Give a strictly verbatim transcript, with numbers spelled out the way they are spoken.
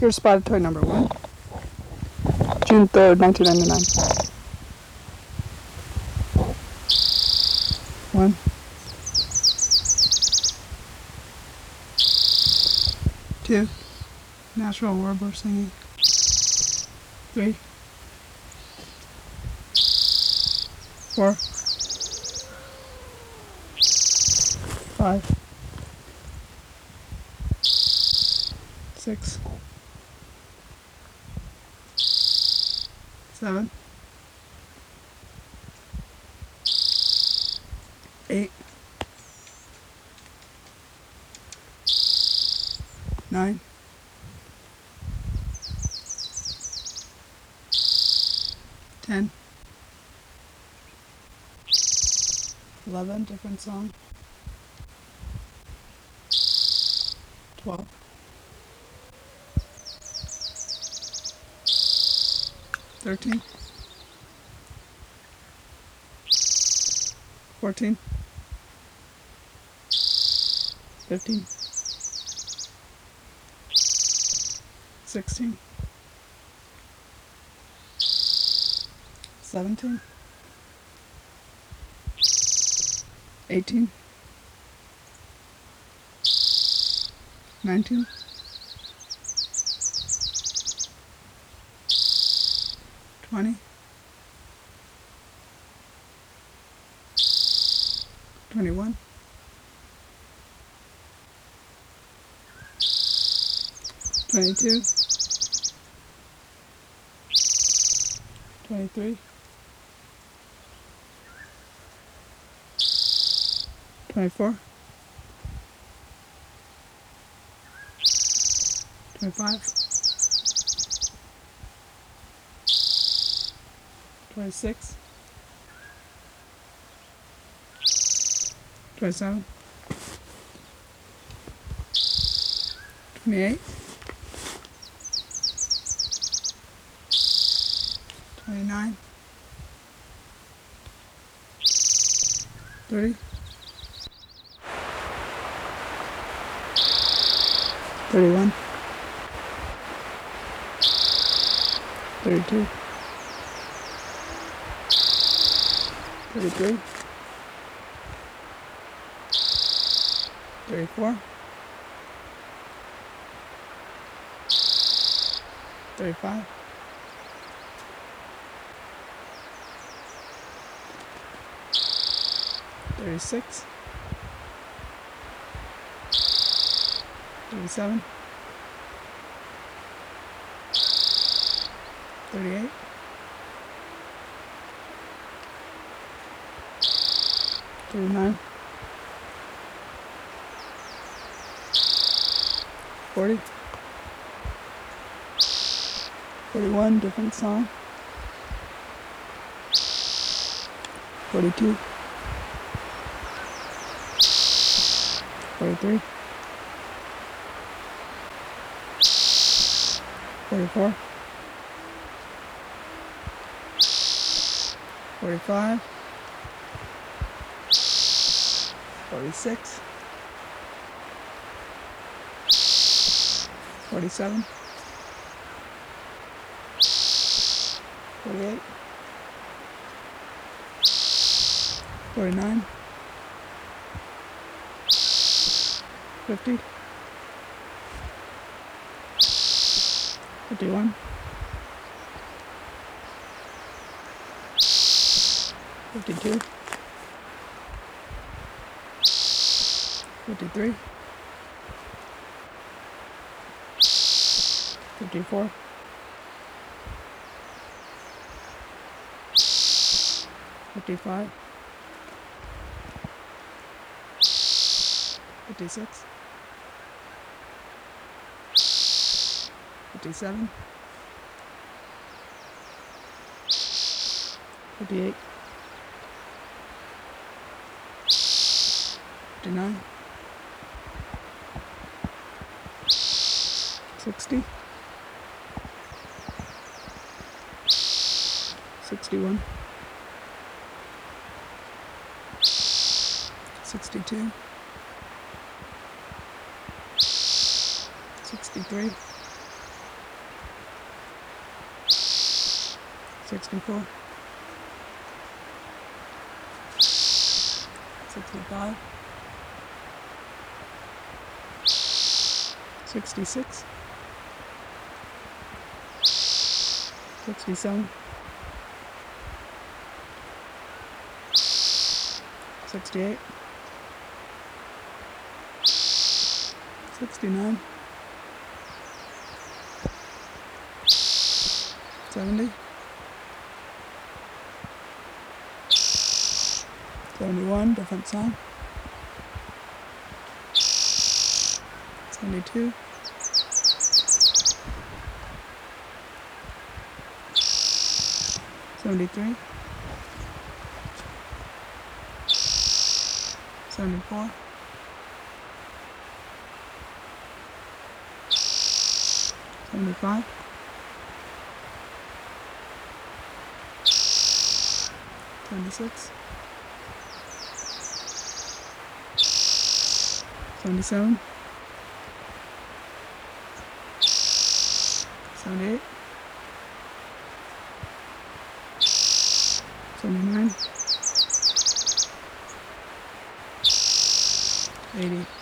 Here's spotted toy number one. June third, nineteen ninety-nine. One. Two. Natural warbler singing. Three. Four. Five. Six. Seven. Eight. Nine. Ten. Eleven, different song. Twelve. Thirteen. Fourteen. Fifteen. Sixteen. Seventeen. Eighteen. Nineteen. Twenty. Twenty-one. Twenty-two. Twenty-three. Twenty-four. Twenty-five. Twenty-six. Twenty-seven. Twenty-eight. Twenty-nine. Thirty. Thirty-one. Thirty-two. Thirty-three. Thirty-four. Thirty-five. Thirty-six. Thirty-seven. Thirty-eight. Thirty-nine. Forty. Forty-one, different song. Forty-two. Forty-three. Forty-four. Forty-five. Forty-six. Forty-seven. Forty-eight. Forty-nine. Fifty. Fifty-one. Fifty-two. Fifty-three. Fifty-four. Fifty-five. Fifty-six. Fifty-seven. Fifty-eight. Fifty-nine. Sixty. Sixty-one. Sixty-two. Sixty-three. sixty-four, sixty-five, sixty-six, sixty-seven, sixty-eight, sixty-nine, seventy, seventy-one, different sign, seventy-two, seventy-three, seventy-four, seventy-five, seventy-six, seventy-seven, seventy-eight, seventy-nine, eighty.